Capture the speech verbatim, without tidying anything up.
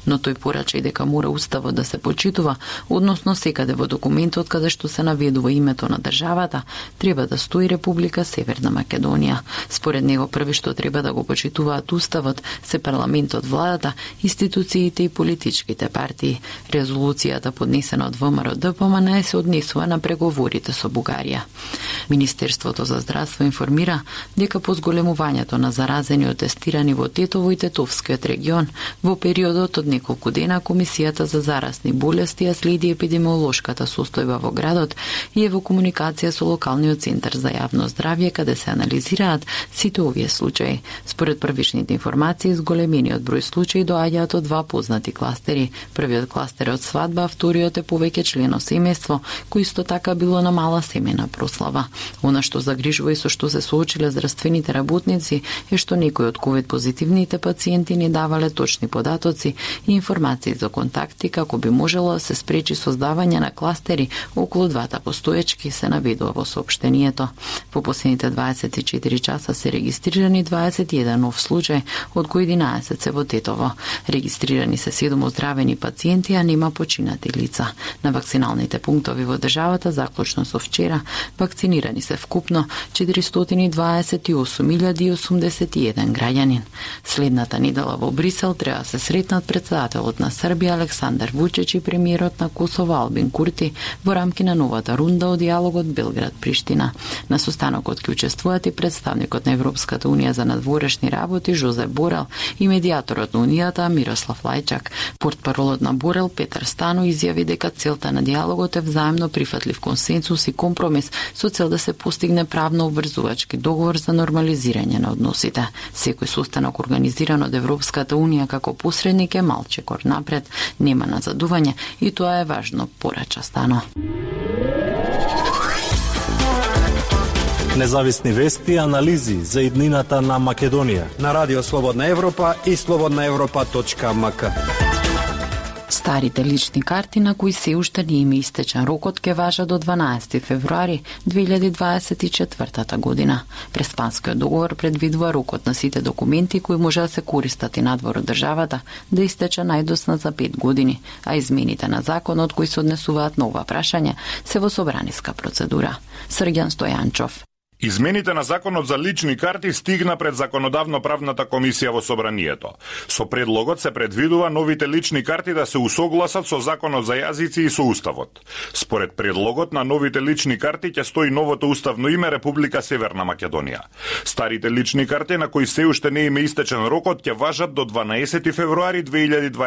но тој порача и дека мора уставот да се почитува, односно секаде во документот каде што се наведува името на државата, треба да стои Република Северна Македонија. Според него први што треба да го почитуваат уставот се парламентот, владата, институциите и политичките партии. Резолуцијата поднесена од ВМРО-ДПМН се однесува на преговорите со Бугарија. Министерството за здравство информира дека по зголемувањето на заразени од тестирани во Тетово и Тетовскиот регион во периодот од неколку дена Комисијата за заразни болести ја следи епидемиолошката состојба во градот и е во комуникација со локалниот центар за јавно здравје каде се анализираат сите овие случаи. Според првичните информации, зголемениот број случаи доаѓаат од два познати кластери. Првиот кластер е од свадба, а вториот е повеќе члено семејство, кој исто така било на мала семена прослава. Она што загрижува и со што се соочиле здравствените работници е што некои од ковид позитивните пациенти не давале точни податоци и информации за контакти како би можело да се спречи создавање на кластери околу двата постоечки, се наведува во соопштението. По последните дваесет и четири часа се регистрирани дваесет и еден нов случај, од кои единаесет се во Тетово. Регистрирани се седум оздравени пациенти, а нема починати лица. На вакциналните пунктови во државата заклучно со вчера вакцинирани се вкупно четиристотини и дваесет и осум илјади и осумдесет и еден граѓанин. Следната недела во Брисел треба се сретнат председателот на Србија Александар Вучич и премиерот на Косово Албин Курти во рамки на новата рунда од диалогот Белград-Приштина. На состанокот ќе учествуваат и представникот на Европската унија за надворешни работи Жозеп Борел и медијаторот на унијата Мирослав Лајчак. Портпаролот на Борел Петар Стану изјави дека целта на диалогот е взаемно прифатлив консенсус и компромис со цел да се постигне правно обврзувачки договор за нормализирање на односите. Секој состанок организиран од Европската унија како посредник е мал чекор напред, нема назадување и тоа е важно, порача Стано. Независни вести и анализи за иднината на Македонија на Радио Слободна Европа и слободна европа точка ем ка. Старите лични карти на кои се уште не им истечен рокот ке важа до дванаесети февруари две илјади дваесет и четвртата година. Преспанскиот договор предвидува рокот на сите документи кои може да се користат и надвор од државата да истече најдосна за пет години, а измените на законот кои се однесуваат на ова прашање се во собраниска процедура. Срѓан Стојанчов. Измените на законот за лични карти стигна пред Законодавно-правната комисија во собранието. Со предлогот се предвидува новите лични карти да се усогласат со Законот за јазици и со Уставот. Според предлогот на новите лични карти ќе стои новото уставно име Република Северна Македонија. Старите лични карти на кои се уште не им е истечен рокот ќе важат до дванаесети февруари две илјади дваесет